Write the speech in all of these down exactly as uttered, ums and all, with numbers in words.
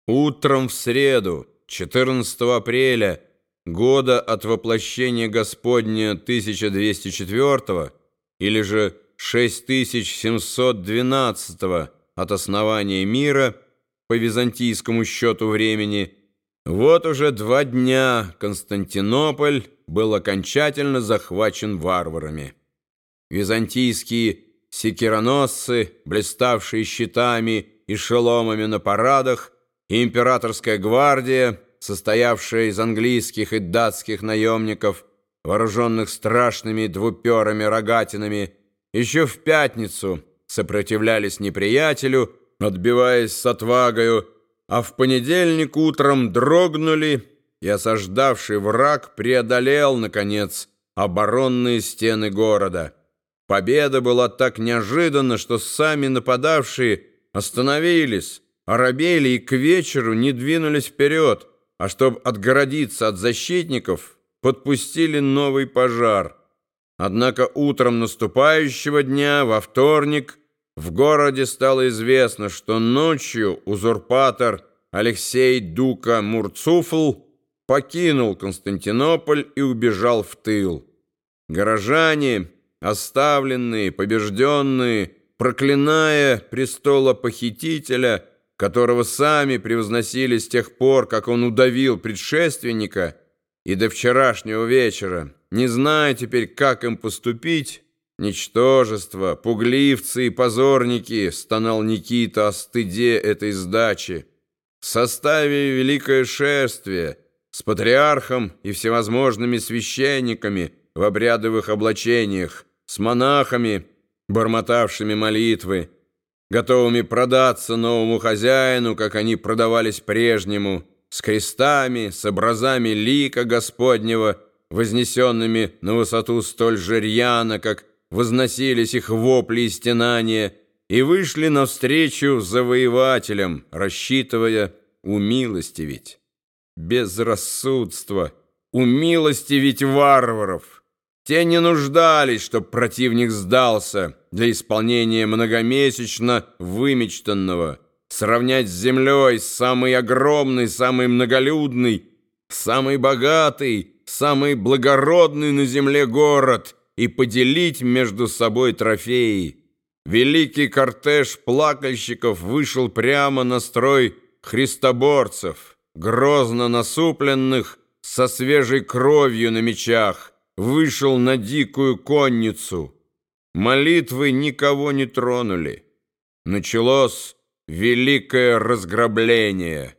Утром в среду, четырнадцатого апреля, года от воплощения Господня тысяча двести четвёртого, или же шесть тысяч семьсот двенадцатого от основания мира по византийскому счету времени, вот уже два дня Константинополь был окончательно захвачен варварами. Византийские секироносцы, блиставшие щитами и шеломами на парадах, и императорская гвардия, состоявшая из английских и датских наемников, вооруженных страшными двуперыми рогатинами, еще в пятницу сопротивлялись неприятелю, отбиваясь с отвагою, а в понедельник утром дрогнули, и осаждавший враг преодолел, наконец, оборонные стены города. Победа была так неожиданна, что сами нападавшие остановились, оробели и к вечеру не двинулись вперед, а чтобы отгородиться от защитников, подпустили новый пожар. Однако утром наступающего дня, во вторник, в городе стало известно, что ночью узурпатор Алексей Дука Мурцуфл покинул Константинополь и убежал в тыл. Горожане, оставленные, побежденные, проклиная престолопохитителя, которого сами превозносили с тех пор, как он удавил предшественника, и до вчерашнего вечера, не зная теперь, как им поступить, ничтожество, пугливцы и позорники, стонал Никита о стыде этой сдачи. В составе великое шествие с патриархом и всевозможными священниками в обрядовых облачениях, с монахами, бормотавшими молитвы, готовыми продаться новому хозяину, как они продавались прежнему, с крестами, с образами лика Господнего, вознесенными на высоту столь же рьяно, как возносились их вопли и стенания, и вышли навстречу завоевателям, рассчитывая умилостивить. Безрассудство, умилостивить варваров. Те не нуждались, чтоб противник сдался для исполнения многомесячно вымечтанного, сравнять с землей самый огромный, самый многолюдный, самый богатый, самый благородный на земле город и поделить между собой трофеи. Великий кортеж плакальщиков вышел прямо на строй христоборцев, грозно насупленных, со свежей кровью на мечах, вышел на дикую конницу. Молитвы никого не тронули. Началось великое разграбление.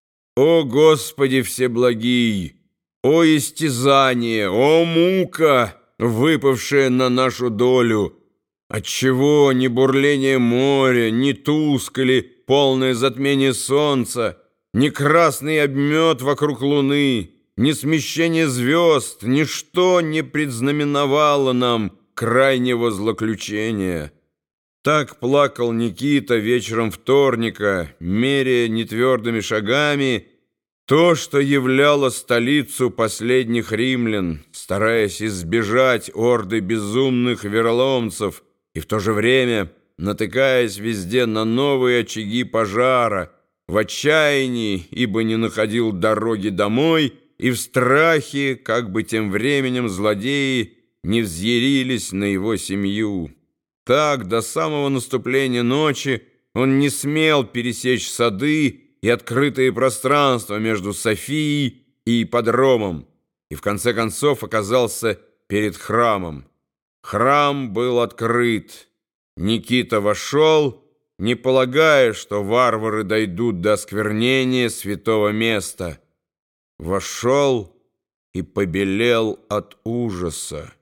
О Господи Всеблагий! О истязание! О мука, выпавшая на нашу долю! Отчего ни бурление моря, ни тускали полное затмение солнца, ни красный обмет вокруг луны, ни смещение звезд, ничто не предзнаменовало нам крайнего злоключения. Так плакал Никита вечером вторника, меряя нетвердыми шагами то, что являло столицу последних римлян, стараясь избежать орды безумных вероломцев и в то же время натыкаясь везде на новые очаги пожара, в отчаянии, ибо не находил дороги домой, и в страхе, как бы тем временем злодеи не взъярились на его семью. Так до самого наступления ночи он не смел пересечь сады и открытые пространства между Софией и ипподромом, и в конце концов оказался перед храмом. Храм был открыт. Никита вошел, не полагая, что варвары дойдут до осквернения святого места. Вошел и побелел от ужаса.